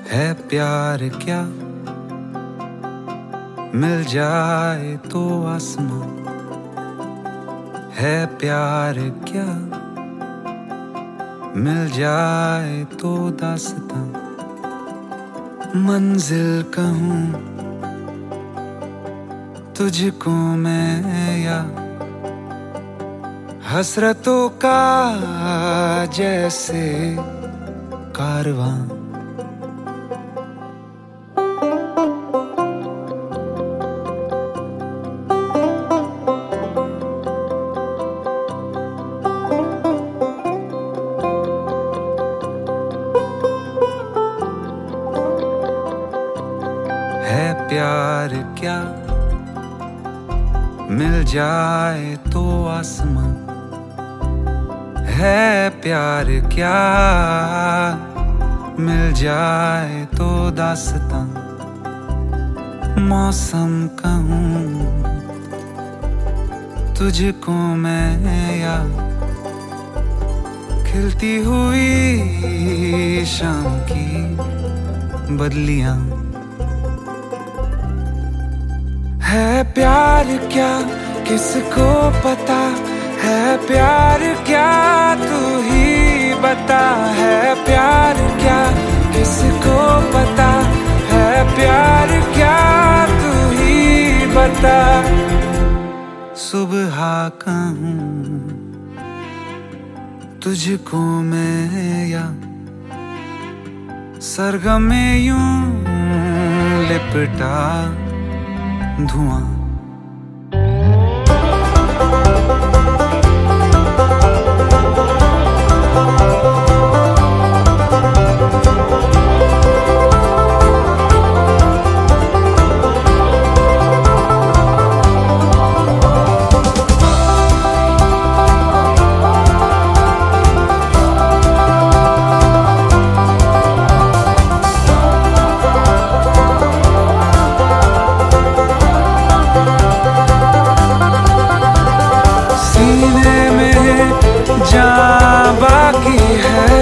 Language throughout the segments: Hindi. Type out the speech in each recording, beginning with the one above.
है प्यार क्या मिल जाए तो आसमां, है प्यार क्या मिल जाए तो दास्तां। मंजिल कहूँ तुझको मैं या हसरतों का जैसे कारवां। है प्यार क्या मिल जाए तो आसमां, है प्यार क्या मिल जाए तो दास्तां। मौसम कहूँ तुझको मैं या खिलती हुई शाम की बदलियां। है प्यार क्या किसको पता, है प्यार क्या तू ही बता। है प्यार क्या किसको पता, है प्यार क्या तू ही बता। सुबह कहूँ तुझको मैं या सरगम में यूं लिपटा धुआं। जान बाकी है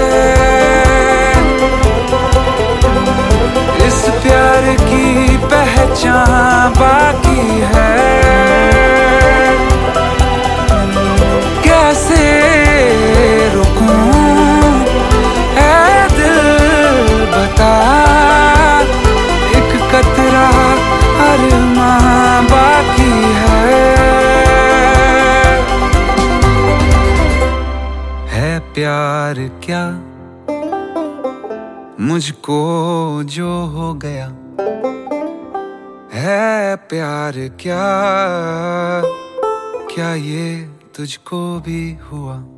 इस प्यार की पहचान बाकी है। कैसे रुकूं ऐ दिल बता, एक कतरा अरमां बाकी है। प्यार क्या मुझको जो हो गया, है प्यार क्या क्या ये तुझको भी हुआ।